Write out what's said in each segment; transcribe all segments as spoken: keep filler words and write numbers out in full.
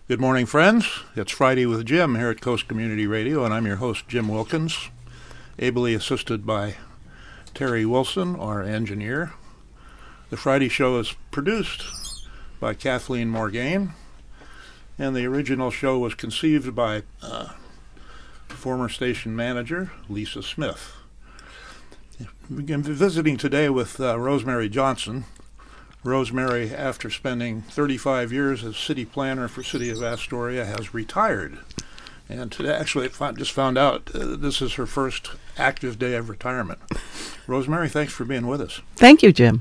Good morning, friends. It's Friday with Jim here at Coast Community Radio, and I'm your host, Jim Wilkins, ably assisted by Terry Wilson, our engineer. The Friday show is produced by Kathleen Morgaine, and the original show was conceived by uh, former station manager Lisa Smith. We're going to be visiting today with uh, Rosemary Johnson. Rosemary, after spending thirty-five years as city planner for City of Astoria, has retired. And today, actually, I just found out uh, this is her first active day of retirement. Rosemary, thanks for being with us. Thank you, Jim.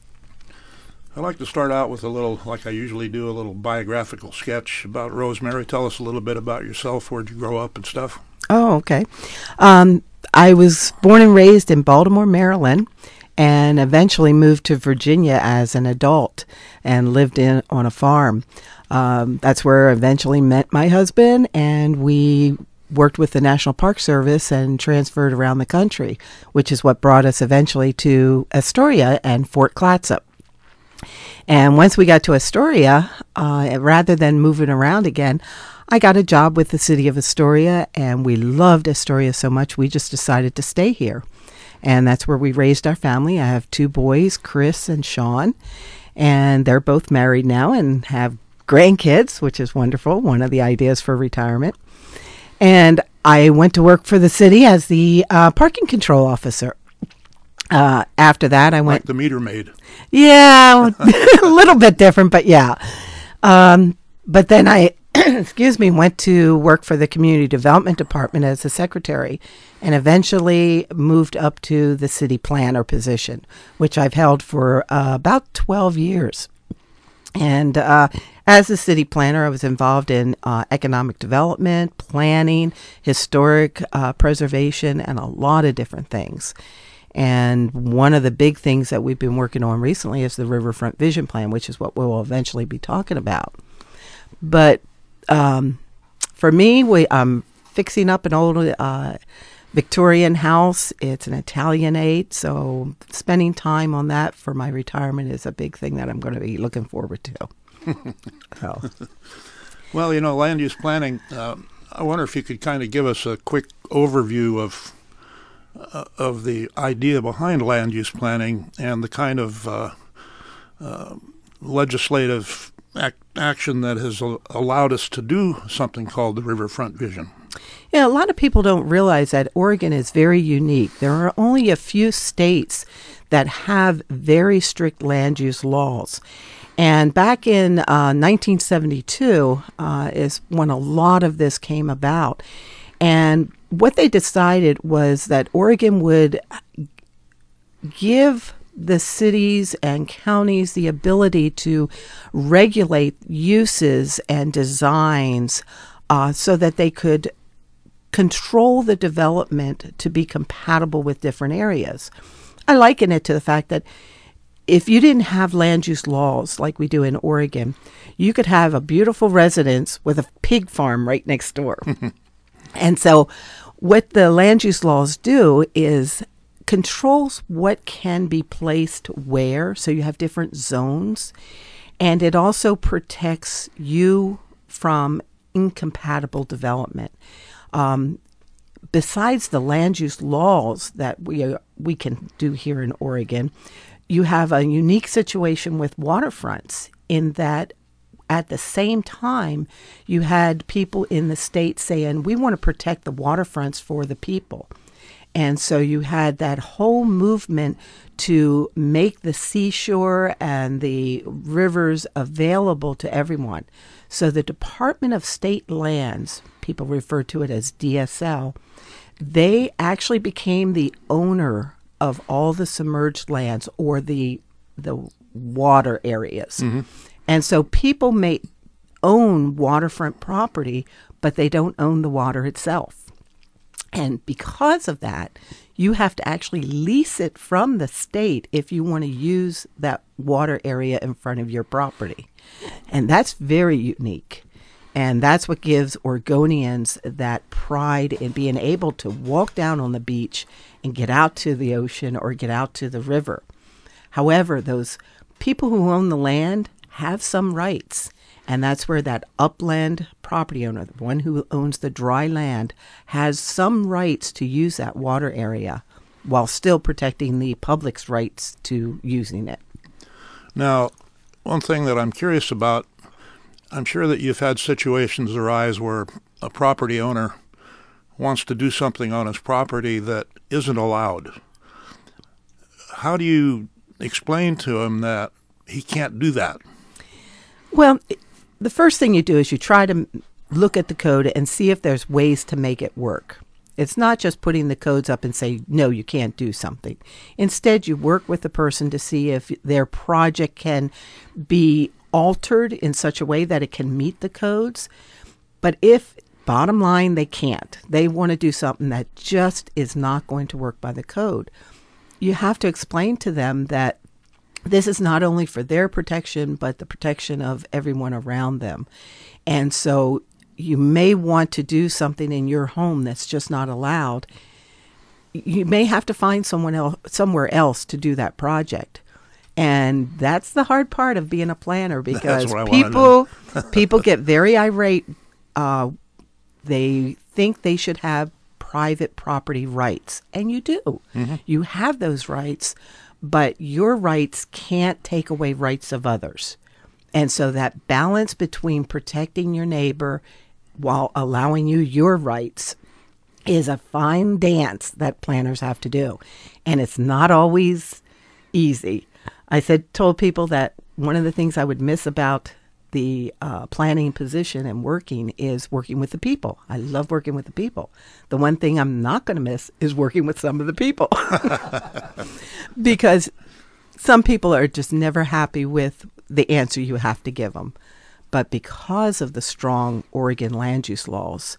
I'd like to start out with a little, like I usually do, a little biographical sketch about Rosemary. Tell us a little bit about yourself, where'd you grow up and stuff. Oh, okay. Um, I was born and raised in Baltimore, Maryland, and eventually moved to Virginia as an adult and lived in on a farm. Um, that's where I eventually met my husband, and we worked with the National Park Service and transferred around the country, which is what brought us eventually to Astoria and Fort Clatsop. And once we got to Astoria, uh, rather than moving around again, I got a job with the City of Astoria, and we loved Astoria so much we just decided to stay here. And that's where we raised our family. I have two boys, Chris and Sean, and they're both married now and have grandkids, which is wonderful, one of the ideas for retirement. And I went to work for the city as the uh, parking control officer. Uh, after that, I went... Like the meter maid. Yeah, a little bit different, but yeah. Um, but then I... excuse me, went to work for the Community Development Department as a secretary and eventually moved up to the city planner position, which I've held for uh, about twelve years. And uh, as a city planner, I was involved in uh, economic development, planning, historic uh, preservation, and a lot of different things. And one of the big things that we've been working on recently is the Riverfront Vision Plan, which is what we'll eventually be talking about. But Um, for me, we, I'm fixing up an old uh, Victorian house. It's an Italianate, so spending time on that for my retirement is a big thing that I'm going to be looking forward to. So. Well, you know, land use planning, uh, I wonder if you could kind of give us a quick overview of uh, of the idea behind land use planning and the kind of uh, uh, legislative Act, action that has a- allowed us to do something called the Riverfront Vision. Yeah, a lot of people don't realize that Oregon is very unique. There are only a few states that have very strict land use laws. And back in uh, nineteen seventy-two uh, is when a lot of this came about. And what they decided was that Oregon would give the cities and counties the ability to regulate uses and designs uh, so that they could control the development to be compatible with different areas. I liken it to the fact that if you didn't have land use laws like we do in Oregon, you could have a beautiful residence with a pig farm right next door. And so what the land use laws do is controls what can be placed where, so you have different zones, and it also protects you from incompatible development. Um, besides the land use laws that we uh, we can do here in Oregon, you have a unique situation with waterfronts in that at the same time you had people in the state saying, we want to protect the waterfronts for the people. And so you had that whole movement to make the seashore and the rivers available to everyone. So the Department of State Lands, people refer to it as D S L, they actually became the owner of all the submerged lands or the the water areas. Mm-hmm. And so people may own waterfront property, but they don't own the water itself. And because of that, you have to actually lease it from the state if you want to use that water area in front of your property. And that's very unique. And that's what gives Oregonians that pride in being able to walk down on the beach and get out to the ocean or get out to the river. However, those people who own the land have some rights. And that's where that upland property owner, the one who owns the dry land, has some rights to use that water area while still protecting the public's rights to using it. Now, one thing that I'm curious about, I'm sure that you've had situations arise where a property owner wants to do something on his property that isn't allowed. How do you explain to him that he can't do that? Well, the first thing you do is you try to look at the code and see if there's ways to make it work. It's not just putting the codes up and say, no, you can't do something. Instead, you work with the person to see if their project can be altered in such a way that it can meet the codes. But if, bottom line, they can't, they want to do something that just is not going to work by the code, you have to explain to them that this is not only for their protection, but the protection of everyone around them. And so you may want to do something in your home that's just not allowed. You may have to find someone else, somewhere else to do that project. And that's the hard part of being a planner, because people people get very irate. Uh, they think they should have private property rights, and you do. Mm-hmm. You have those rights, but your rights can't take away rights of others. And so that balance between protecting your neighbor while allowing you your rights is a fine dance that planners have to do. And it's not always easy. I said, told people that one of the things I would miss about the uh, planning position and working is working with the people. I love working with the people. The one thing I'm not going to miss is working with some of the people. Because some people are just never happy with the answer you have to give them. But because of the strong Oregon land use laws,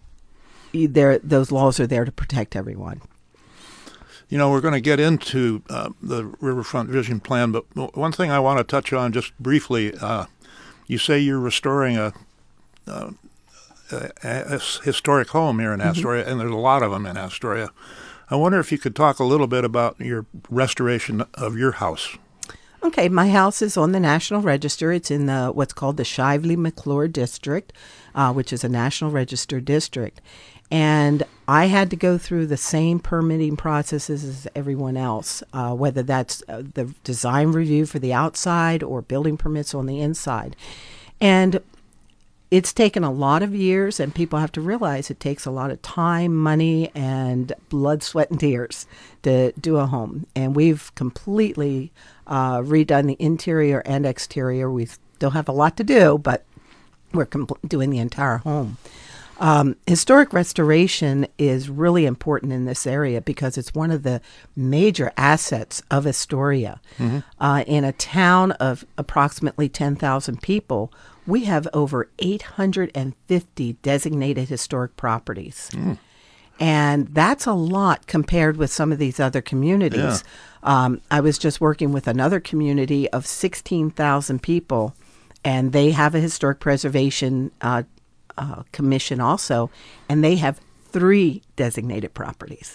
those laws are there to protect everyone. You know, we're going to get into uh, the Riverfront Vision Plan, but one thing I want to touch on just briefly, uh, you say you're restoring a, uh, a, a historic home here in Astoria, mm-hmm. and there's a lot of them in Astoria. I wonder if you could talk a little bit about your restoration of your house. Okay, my house is on the National Register. It's in the what's called the Shively-McClure District, uh, which is a National Register district. And I had to go through the same permitting processes as everyone else, uh, whether that's uh, the design review for the outside or building permits on the inside. And it's taken a lot of years, and people have to realize it takes a lot of time, money, and blood, sweat, and tears to do a home. And we've completely uh, redone the interior and exterior. We still have a lot to do, but we're compl- doing the entire home. Um, historic restoration is really important in this area because it's one of the major assets of Astoria. Mm-hmm. Uh, in a town of approximately ten thousand people, we have over eight hundred fifty designated historic properties. Mm. And that's a lot compared with some of these other communities. Yeah. Um, I was just working with another community of sixteen thousand people, and they have a historic preservation uh Uh, commission also, and they have three designated properties.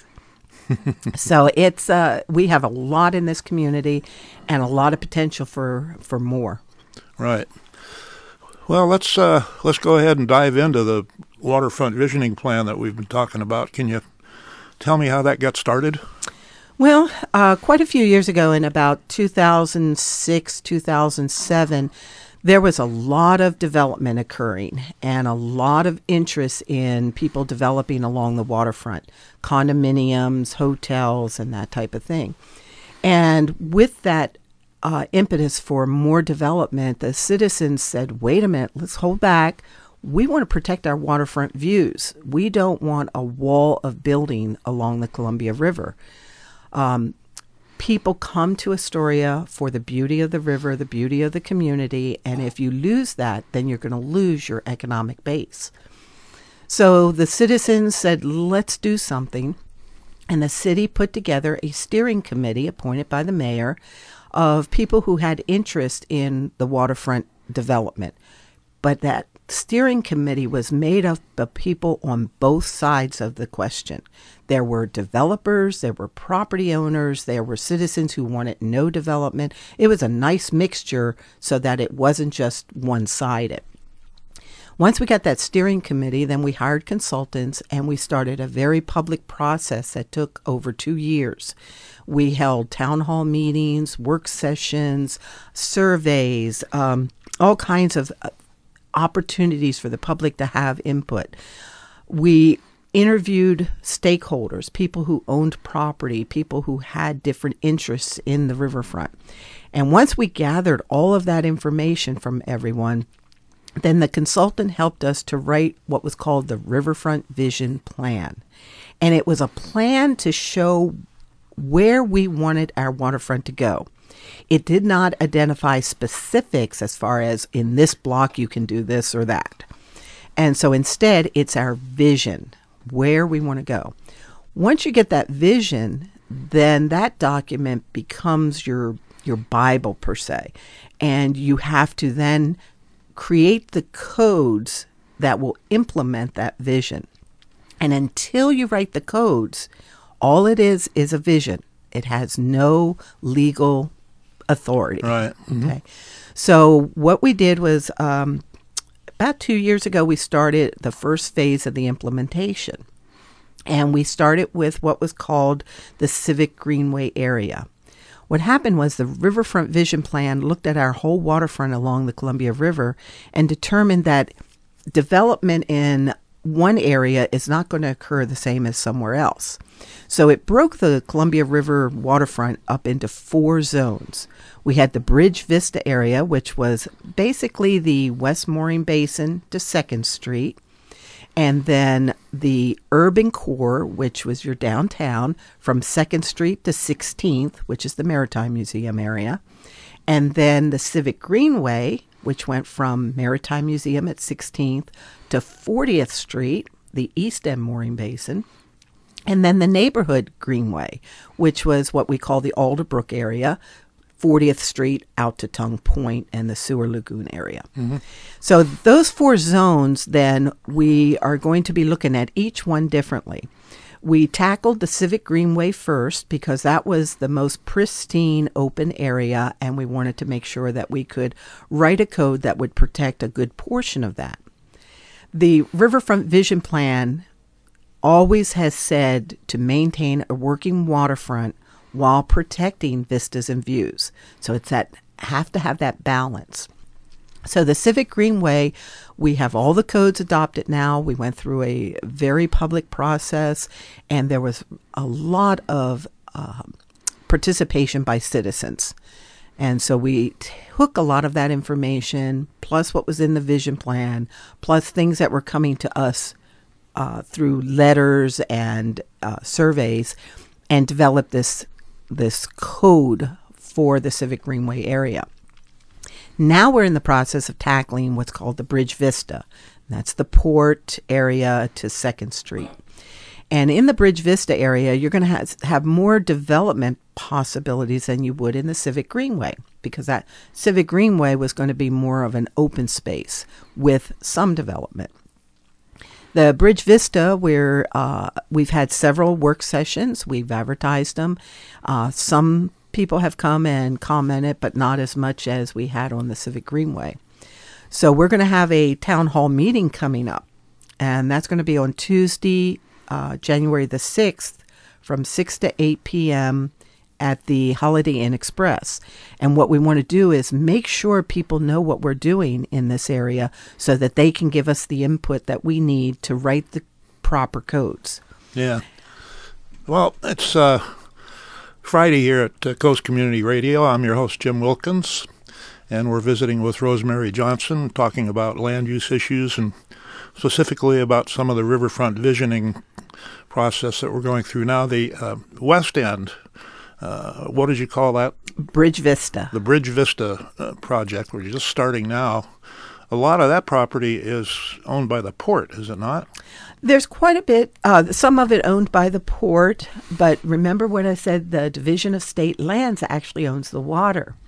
So it's uh, we have a lot in this community and a lot of potential for, for more. Right. Well, let's uh, let's go ahead and dive into the waterfront visioning plan that we've been talking about. Can you tell me how that got started? Well, uh, quite a few years ago, in about two thousand six, two thousand seven, there was a lot of development occurring and a lot of interest in people developing along the waterfront, condominiums, hotels, and that type of thing. And with that uh, impetus for more development, the citizens said, wait a minute, let's hold back. We want to protect our waterfront views. We don't want a wall of building along the Columbia River. Um, People come to Astoria for the beauty of the river, the beauty of the community, and if you lose that, then you're going to lose your economic base. So the citizens said, let's do something, and the city put together a steering committee appointed by the mayor of people who had interest in the waterfront development. But that steering committee was made up of people on both sides of the question. There were developers, there were property owners, there were citizens who wanted no development. It was a nice mixture so that it wasn't just one-sided. Once we got that steering committee, then we hired consultants and we started a very public process that took over two years. We held town hall meetings, work sessions, surveys, um, all kinds of opportunities for the public to have input. We interviewed stakeholders, people who owned property, people who had different interests in the riverfront. And once we gathered all of that information from everyone, then the consultant helped us to write what was called the Riverfront Vision Plan. And it was a plan to show where we wanted our waterfront to go. It did not identify specifics as far as in this block you can do this or that. And so instead, it's our vision, where we want to go. Once you get that vision, then that document becomes your your Bible per se. And you have to then create the codes that will implement that vision. And until you write the codes, all it is is a vision. It has no legal authority. Right. Mm-hmm. Okay. So what we did was um, about two years ago, we started the first phase of the implementation. And we started with what was called the Civic Greenway area. What happened was the Riverfront Vision Plan looked at our whole waterfront along the Columbia River and determined that development in one area is not going to occur the same as somewhere else. So it broke the Columbia River waterfront up into four zones. We had the Bridge Vista area, which was basically the West Mooring Basin to second Street. And then the urban core, which was your downtown, from second Street to sixteenth, which is the Maritime Museum area. And then the Civic Greenway, which went from Maritime Museum at sixteenth to fortieth Street, the East End Mooring Basin. And then the Neighborhood Greenway, which was what we call the Alderbrook area, fortieth Street out to Tongue Point and the Sewer Lagoon area. Mm-hmm. So those four zones, then, we are going to be looking at each one differently. We tackled the Civic Greenway first because that was the most pristine open area, and we wanted to make sure that we could write a code that would protect a good portion of that. The Riverfront Vision Plan always has said to maintain a working waterfront while protecting vistas and views. So it's that have to have that balance. So the Civic Greenway, we have all the codes adopted now. We went through a very public process, and there was a lot of uh, participation by citizens. And so we took a lot of that information, plus what was in the vision plan, plus things that were coming to us uh, through letters and uh, surveys, and developed this this code for the Civic Greenway area. Now we're in the process of tackling what's called the Bridge Vista. That's the port area to second Street. And in the Bridge Vista area, you're going to have, have more development possibilities than you would in the Civic Greenway, because that Civic Greenway was going to be more of an open space with some development. The Bridge Vista, where uh, we've had several work sessions, we've advertised them. Uh, some people have come and commented, but not as much as we had on the Civic Greenway. So we're going to have a town hall meeting coming up, and that's going to be on Tuesday, uh, January the sixth, from six to eight p.m. at the Holiday Inn Express. And what we want to do is make sure people know what we're doing in this area so that they can give us the input that we need to write the proper codes. Yeah. Well, it's uh, Friday here at uh, Coast Community Radio. I'm your host, Jim Wilkins, and we're visiting with Rosemary Johnson, talking about land use issues and specifically about some of the riverfront visioning process that we're going through now. The uh, West End, uh, what did you call that? Bridge Vista. The Bridge Vista uh, project, we're just starting now. A lot of that property is owned by the port, is it not? There's quite a bit, uh, some of it owned by the port, but remember when I said the Division of State Lands actually owns the water.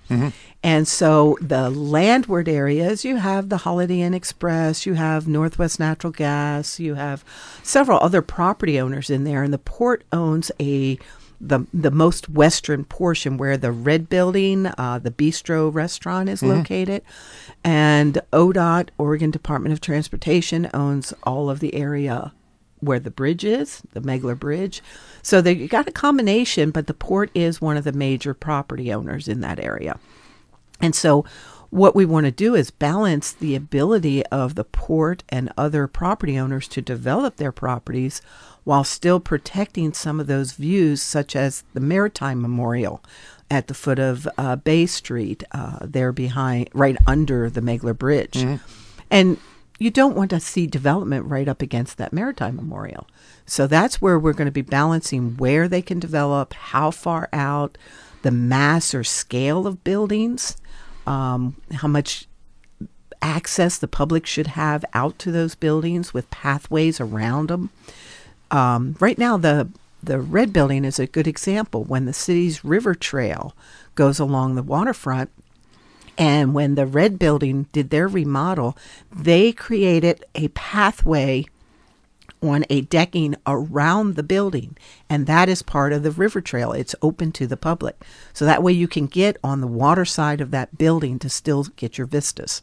Mm-hmm. And so the landward areas, you have the Holiday Inn Express, you have Northwest Natural Gas, you have several other property owners in there, and the port owns a the the most western portion where the red building, uh, the bistro restaurant is Mm-hmm. located, and O D O T, Oregon Department of Transportation, owns all of the area where the bridge is, the Megler Bridge. So they got a combination, but the port is one of the major property owners in that area. And so what we want to do is balance the ability of the port and other property owners to develop their properties while still protecting some of those views, such as the Maritime Memorial at the foot of uh, Bay Street, uh, there behind, right under the Megler Bridge. Mm-hmm. And you don't want to see development right up against that Maritime Memorial. So that's where we're going to be balancing where they can develop, how far out, the mass or scale of buildings, um, how much access the public should have out to those buildings with pathways around them. Um, right now, the the red building is a good example. When the city's river trail goes along the waterfront, and when the red building did their remodel, they created a pathway on a decking around the building, and that is part of the river trail. It's open to the public. So that way you can get on the water side of that building to still get your vistas.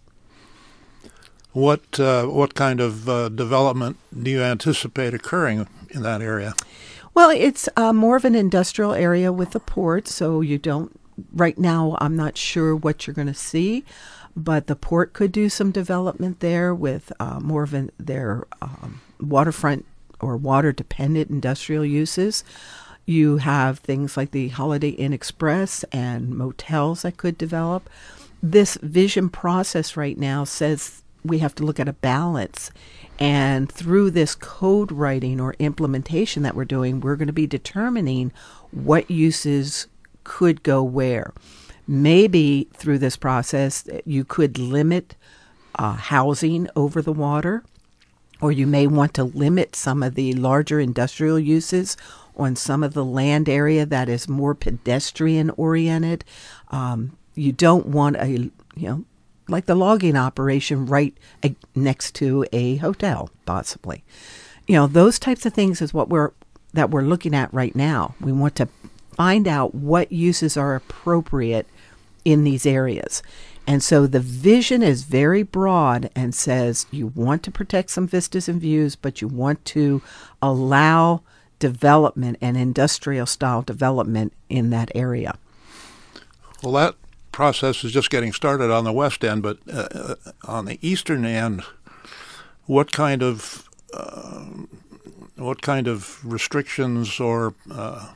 What uh, what kind of uh, development do you anticipate occurring in that area? Well, it's uh, more of an industrial area with a port, so you don't, right now I'm not sure what you're going to see, but the port could do some development there with uh, more of an, their um, waterfront or water-dependent industrial uses. You have things like the Holiday Inn Express and motels that could develop. This vision process right now says we have to look at a balance. And through this code writing or implementation that we're doing, we're going to be determining what uses could go where. Maybe through this process, you could limit uh, housing over the water, or you may want to limit some of the larger industrial uses on some of the land area that is more pedestrian oriented. Um, you don't want a, you know, like the logging operation right a, next to a hotel, possibly. You know, those types of things is what we're that we're looking at right now. We want to find out what uses are appropriate in these areas. And so the vision is very broad and says you want to protect some vistas and views, but you want to allow development and industrial style development in that area. Well, that process is just getting started on the west end, but uh, on the eastern end, what kind of uh, what kind of restrictions or uh,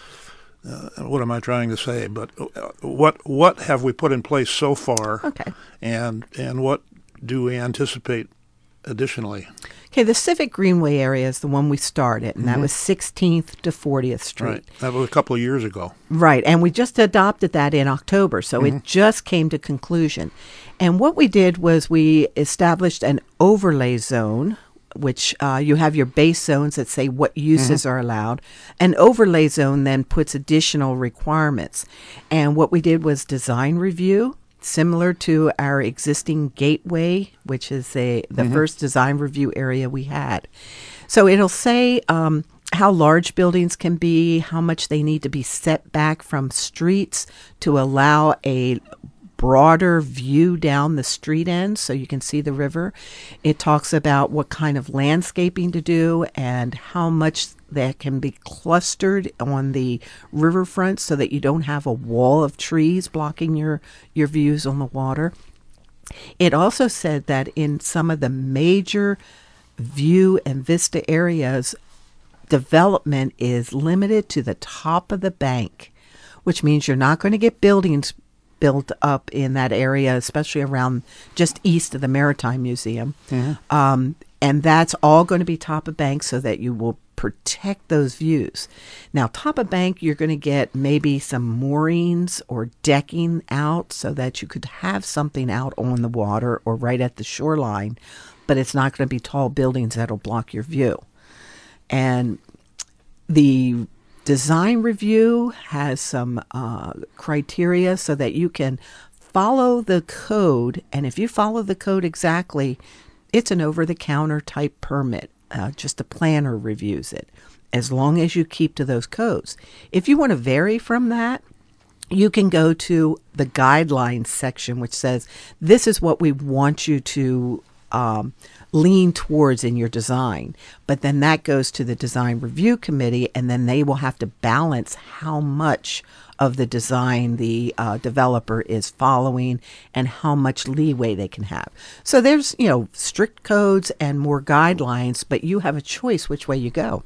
uh, what am I trying to say? But uh, what what have we put in place so far? Okay. And and what do we anticipate additionally? Okay, the Civic Greenway area is the one we started, and that was sixteenth to fortieth Street. Right. That was a couple of years ago. Right, and we just adopted that in October, so Mm-hmm. it just came to conclusion. And what we did was we established an overlay zone, which uh, you have your base zones that say what uses mm-hmm. are allowed. An overlay zone then puts additional requirements. And what we did was design review, similar to our existing gateway, which is a the mm-hmm. first design review area we had. So it'll say um, how large buildings can be, how much they need to be set back from streets to allow a broader view down the street end so you can see the river. It talks about what kind of landscaping to do and how much that can be clustered on the riverfront so that you don't have a wall of trees blocking your, your views on the water. It also said that in some of the major view and vista areas, development is limited to the top of the bank, which means you're not going to get buildings built up in that area, especially around just east of the Maritime Museum. Mm-hmm. Um, and that's all going to be top of bank so that you will protect those views. Now, top of bank, you're going to get maybe some moorings or decking out so that you could have something out on the water or right at the shoreline, but it's not going to be tall buildings that'll block your view. And the design review has some uh, criteria so that you can follow the code. And if you follow the code exactly, it's an over-the-counter type permit. Uh, just a planner reviews it, as long as you keep to those codes. If you want to vary from that, you can go to the guidelines section, which says, this is what we want you to um, lean towards in your design. But then that goes to the design review committee, and then they will have to balance how much of the design the uh, developer is following and how much leeway they can have. So there's, you know, strict codes and more guidelines, but you have a choice which way you go.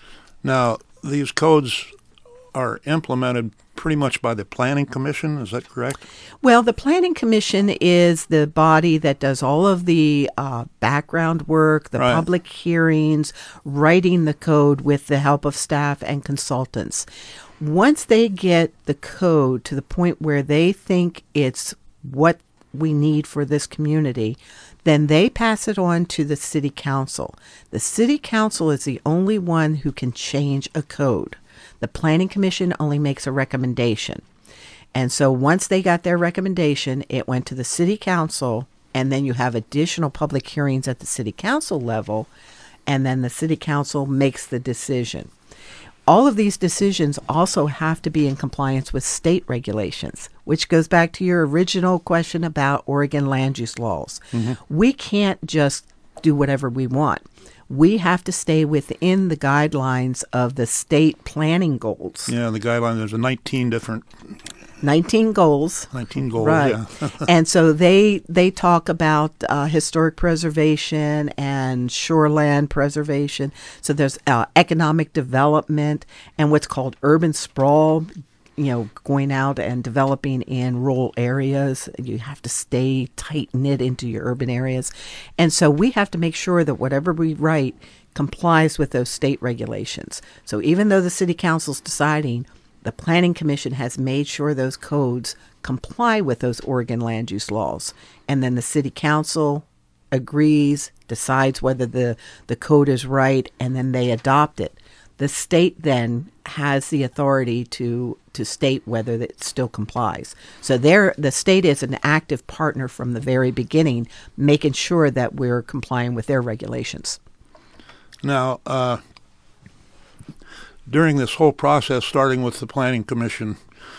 Now, these codes are implemented pretty much by the Planning Commission, is that correct? Well, the Planning Commission is the body that does all of the uh, background work, the Right. public hearings, writing the code with the help of staff and consultants. Once they get the code to the point where they think it's what we need for this community, then they pass it on to the city council. The city council is the only one who can change a code. The Planning Commission only makes a recommendation. And so once they got their recommendation, it went to the city council, and then you have additional public hearings at the city council level, and then the city council makes the decision. All of these decisions also have to be in compliance with state regulations, which goes back to your original question about Oregon land use laws. Mm-hmm. We can't just do whatever we want. We have to stay within the guidelines of the state planning goals. Yeah, the guideline, there's a nineteen different... nineteen goals. nineteen goals, right. yeah. And so they they talk about uh, historic preservation and shoreland preservation. So there's uh, economic development and what's called urban sprawl, you know, going out and developing in rural areas. You have to stay tight-knit into your urban areas. And so we have to make sure that whatever we write complies with those state regulations. So even though the city council's deciding, the Planning Commission has made sure those codes comply with those Oregon land use laws. And then the city council agrees, decides whether the, the code is right, and then they adopt it. The state then has the authority to to state whether it still complies. So there, the state is an active partner from the very beginning, making sure that we're complying with their regulations. Now, uh, during this whole process, starting with the Planning Commission,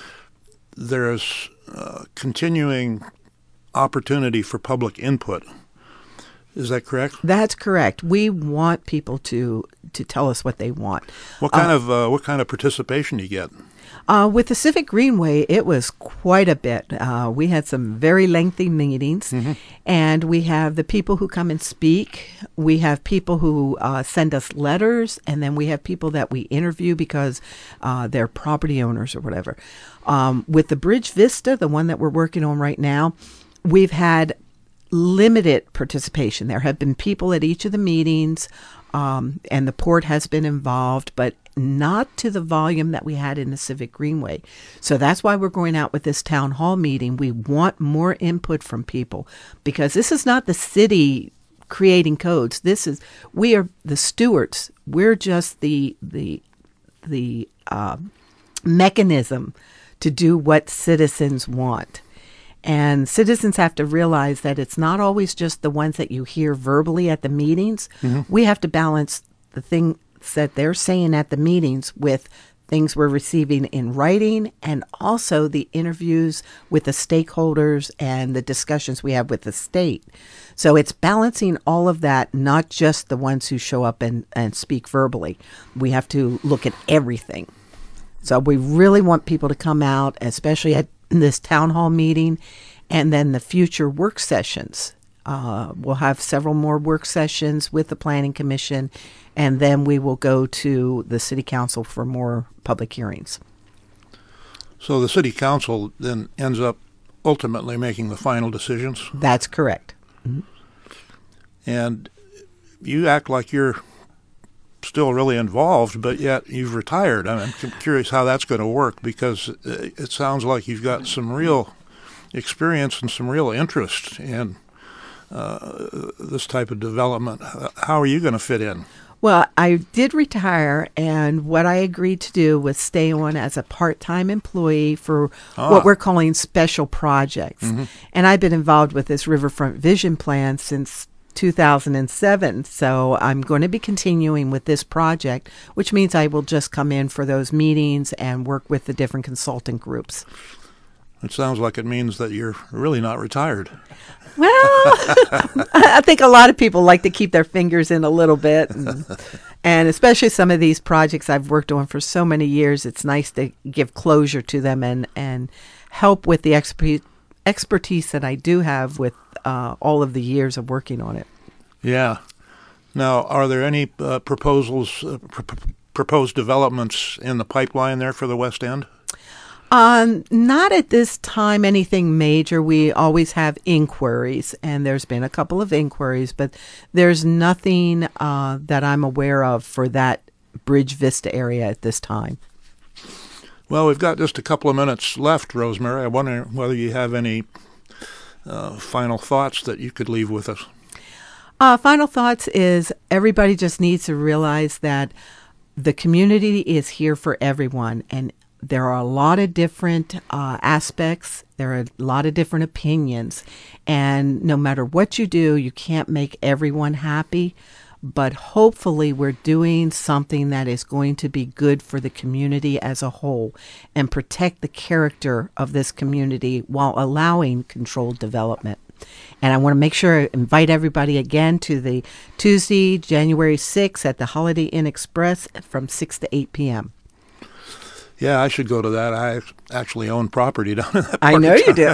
there's uh, continuing opportunity for public input. Is that correct? That's correct. We want people to to tell us what they want. What kind uh, of uh, what kind of participation do you get? Uh, with the Civic Greenway, it was quite a bit. Uh, we had some very lengthy meetings, mm-hmm. and we have the people who come and speak. We have people who uh, send us letters, and then we have people that we interview because uh, they're property owners or whatever. Um, with the Bridge Vista, the one that we're working on right now, we've had limited participation. There have been people at each of the meetings, um, and the port has been involved, but not to the volume that we had in the Civic Greenway. So that's why we're going out with this town hall meeting. We want more input from people, because this is not the city creating codes. This is, we are the stewards. We're just the the the uh, mechanism to do what citizens want. And citizens have to realize that it's not always just the ones that you hear verbally at the meetings. Mm-hmm. We have to balance the things that they're saying at the meetings with things we're receiving in writing, and also the interviews with the stakeholders and the discussions we have with the state. So it's balancing all of that, not just the ones who show up and, and speak verbally. We have to look at everything. So we really want people to come out, especially at this town hall meeting, and then the future work sessions. Uh, we'll have several more work sessions with the Planning Commission, and then we will go to the City Council for more public hearings. So the City Council then ends up ultimately making the final decisions? That's correct. Mm-hmm. And you act like you're still really involved, but yet you've retired. I'm curious how that's going to work, because it sounds like you've got some real experience and some real interest in uh, this type of development. Uh, how are you going to fit in? Well, I did retire, and what I agreed to do was stay on as a part-time employee for Ah. what we're calling special projects. Mm-hmm. And I've been involved with this Riverfront Vision Plan since two thousand seven, so I'm going to be continuing with this project, which means I will just come in for those meetings and work with the different consulting groups. It sounds like it means that you're really not retired. Well, I think a lot of people like to keep their fingers in a little bit. And, and especially some of these projects I've worked on for so many years, it's nice to give closure to them and, and help with the expe- expertise that I do have with uh, all of the years of working on it. Yeah. Now, are there any uh, proposals, uh, pr- pr- proposed developments in the pipeline there for the West End? Um, not at this time anything major. We always have inquiries, and there's been a couple of inquiries, but there's nothing uh, that I'm aware of for that Bridge Vista area at this time. Well, we've got just a couple of minutes left, Rosemary. I wonder whether you have any uh, final thoughts that you could leave with us. Uh, final thoughts is everybody just needs to realize that the community is here for everyone, and there are a lot of different uh, aspects. There are a lot of different opinions. And no matter what you do, you can't make everyone happy. But hopefully we're doing something that is going to be good for the community as a whole and protect the character of this community while allowing controlled development. And I want to make sure I invite everybody again to the Tuesday, January sixth at the Holiday Inn Express from six to eight p.m. Yeah, I should go to that. I actually own property down in that part I know of you do.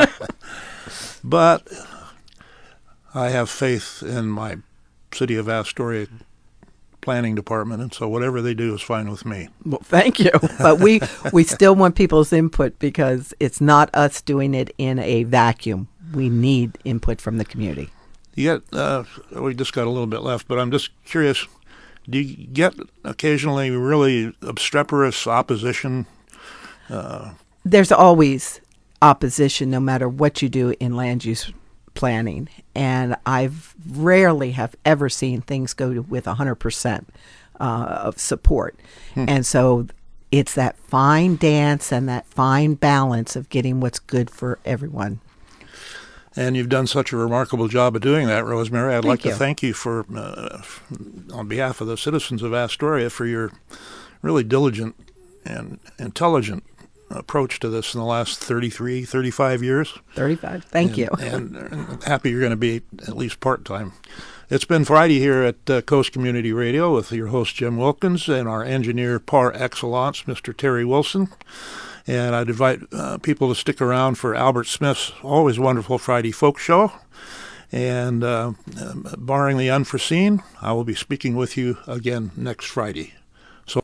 But I have faith in my City of Astoria planning department, and so whatever they do is fine with me. Well, thank you. But we, we still want people's input because it's not us doing it in a vacuum. We need input from the community. You get, uh, we just got a little bit left, but I'm just curious, do you get occasionally really obstreperous opposition? Uh, There's always opposition no matter what you do in land use planning. And I've rarely have ever seen things go with one hundred percent uh, of support. Hmm. And so it's that fine dance and that fine balance of getting what's good for everyone. And you've done such a remarkable job of doing that, Rosemary. I'd Thank like you. to thank you for, uh, on behalf of the citizens of Astoria, for your really diligent and intelligent approach to this in the last thirty-three, thirty-five years. thirty-five. Thank and, you. And, and happy you're going to be at least part-time. It's been Friday here at uh, Coast Community Radio with your host, Jim Wilkins, and our engineer par excellence, Mister Terry Wilson. And I'd invite uh, people to stick around for Albert Smith's always wonderful Friday folk show. And uh, barring the unforeseen, I will be speaking with you again next Friday.